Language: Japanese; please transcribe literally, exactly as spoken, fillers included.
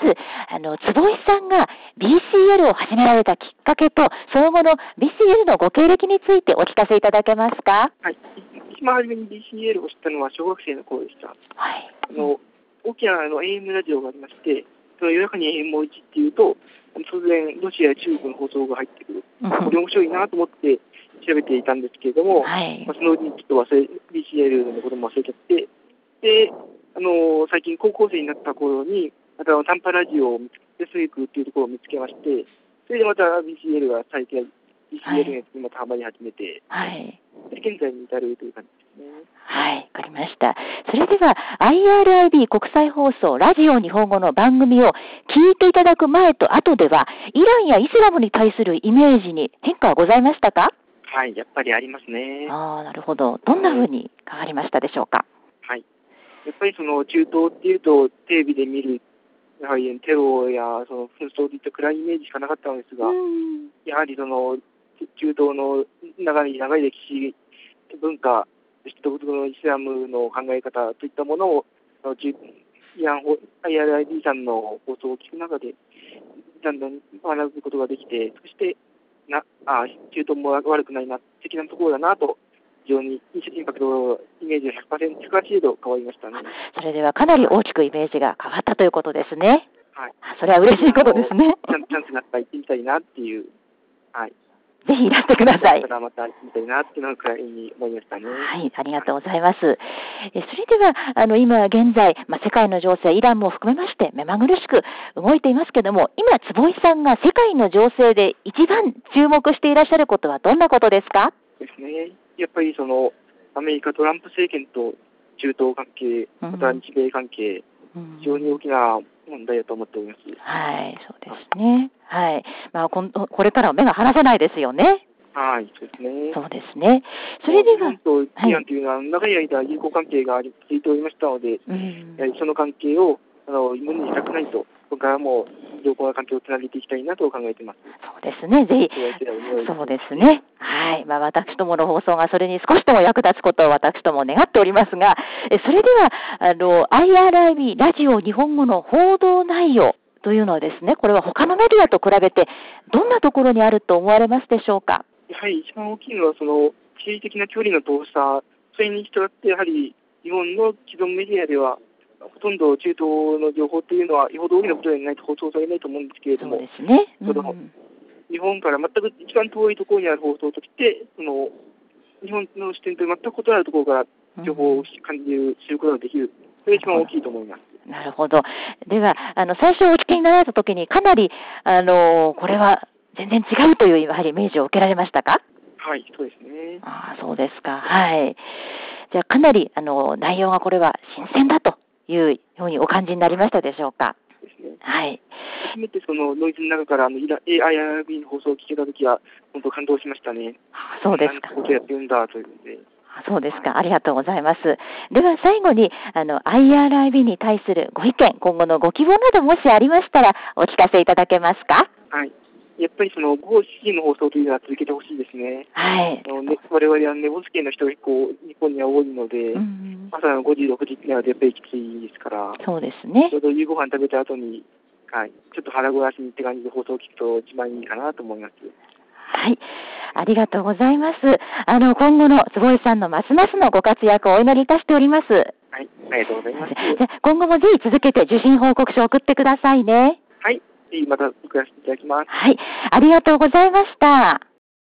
ず、あの、坪井さんが ビーシーエル を始められたきっかけと、その後の ビーシーエル のご経歴についてお聞かせいただけますか？ はい。一番初めに ビーシーエル を知ったのは小学生の頃でした。 はい。 あの、大きなあの エーエム ラジオがありまして、その夜中に エーエム をいちっていうと、突然ロシアや中国の放送が入ってくる。これ面白いなと思って調べていたんですけれども、 はい、 まあ、そのうちにちょっと忘れ、ビーシーエル のことも忘れちゃって、で、あの最近高校生になった頃に、また短波ラジオを見つけて、スイークっていうところを見つけまして、それでまた ビーシーエル が最近、ビーシーエル にまたハマり始めて、 はい、 で現在に至るという感じですね。 はい、わかりました。それでは アイアールアイビー 国際放送ラジオ日本語の番組を聞いていただく前と後では、イランやイスラムに対するイメージに変化はございましたか？ はい、やっぱりありますね。 ああ、なるほど。どんなふうに変わりましたでしょうか？ はい。やっぱりその中東っていうと、テレビで見る、やはりテロやその紛争といった暗いイメージしかなかったのですが、やはりその中東の長い長い歴史、文化、そして独特のイスラムの考え方といったものを、イラン アイアールアイビー さんの放送を聞く中で、だんだん学ぶことができて、そしてなあ中東も悪くないな、素敵なところだなと、非常にインパクト、イメージが ひゃくパーセント、ひゃくはちじゅうど変わりましたね。 それではかなり大きくイメージが変わったということですね。 はい。 それは嬉しいことですね。 チャンチャンスがあったら行ってみたいなっていう。はい。 ぜひいらしてください。 またまた行ってみたいなっていうのくらいに思いましたね。 はい、ありがとうございます。えそれでは、あの、今現在、まあ、世界の情勢、イランも含めまして目まぐるしく動いていますけれども、今、坪井さんが世界の情勢で一番注目していらっしゃることはどんなことですか？ ですね。やっぱりその、アメリカトランプ政権と中東関係、また日米関係、うん、非常に大きな問題だと思っております。 はい、そうですね。はい。まあ、こんこれからは目が離せないですよね。 はい、そうですね。 そうですね。それでは、 日本とイランというのは長い間友好関係が続いておりましたので、うん、やはりその関係をあの無にしたくないと、これからも良好な関係をつなげていきたいなと考えています。 そうですね。ぜひ、そうですね。はい。まあ、私どもの放送がそれに少しでも役立つことを私ども願っておりますが、それでは、あの、アイアールアイビー ラジオ日本語の報道内容というのはですね、これは他のメディアと比べてどんなところにあると思われますでしょうか？ やはり一番大きいのは、その地理的な距離の遠さ、それに従って、やはり日本の既存メディアでは、ほとんど中東の情報というのは、よほど大きなことでないと放送されないと思うんですけれども、 そうですね。うん、 その日本から全く一番遠いところにある放送として、その日本の視点と全く異なるところから情報を感じる、知ることができる、それが一番大きいと思います。 なるほど。では、あの最初お聞きになられたときに、かなりあのこれは全然違うというやはりイメージを受けられましたか？ はい、そうですね。 ああ、そうですか。はい。じゃあ、かなりあの内容がこれは新鮮だというようにお感じになりましたでしょうか？ ですね。 はい。 初めてそのノイズの中からあの エーアイアールビー の放送を聞けたときは、本当感動しましたね。 あ、そうですか。 ことやってるんだというので。 そうですか。ありがとうございます。では最後にあの アイアールアイビー に対するご意見、今後のご希望などもしありましたらお聞かせいただけますか？ はい。やっぱりそのごしちじの放送というのは続けてほしいですね。 はい。 あのね、我々は寝ぼす系の人が結構日本には多いので、うん、朝のごじ、ろくじっていうのはやっぱりきついですから。 そうですね。 ちょうど夕ご飯食べた後に、はい、ちょっと腹ごわしにって感じで放送を聞くと一番いいかなと思います。 はい。ありがとうございます。あの、今後の坪井さんのますますのご活躍をお祈りいたしております。はい。 ありがとうございます。 じゃ今後もぜひ続けて受信報告書を送ってくださいね。 はい。また送らせていただきます。 はい。ありがとうございました。